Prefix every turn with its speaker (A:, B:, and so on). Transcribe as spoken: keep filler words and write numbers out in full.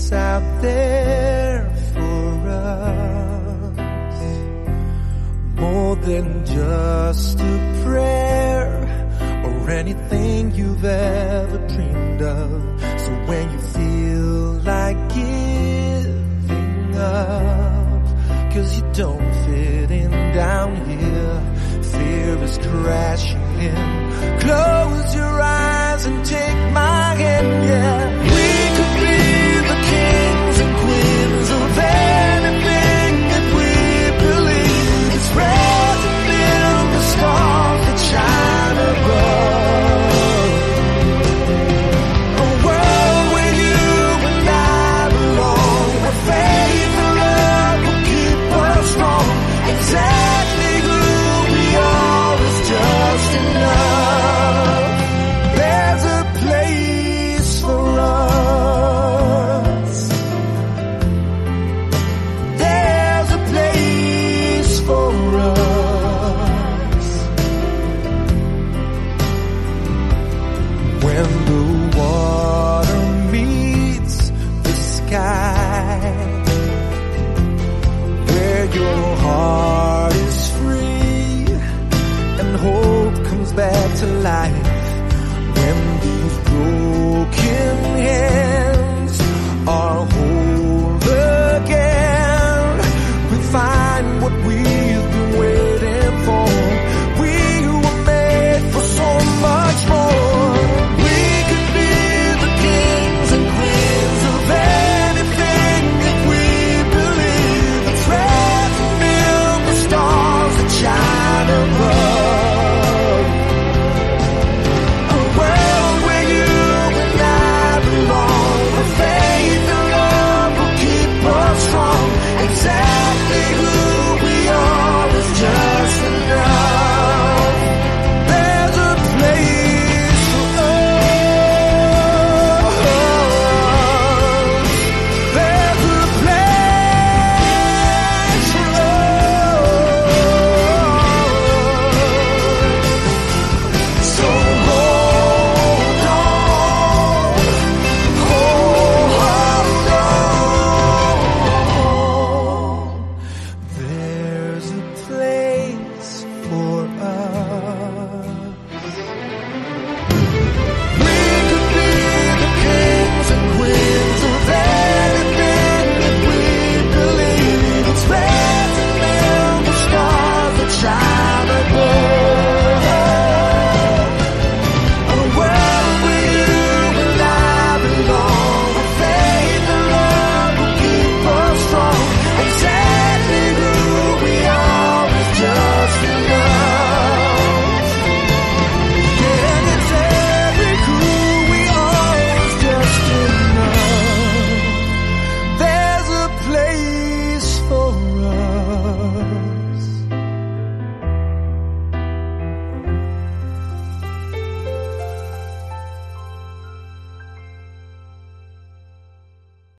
A: is out there for us, more than just a prayer or anything you've ever dreamed of. So when you feel like giving up, 'cause you don't fit in down here, fear is crashing in. Close your eyes and take my hand, yeah. We could be the kings and queens of anything that we believe. It's present in the stars that shine above. A world where you and I belong, where faith and love will keep us strong. Exactly who we are is just enough. There's a place for us. There's a place for us. When the water meets the sky, where your heart is free and hope comes back to life. When these broken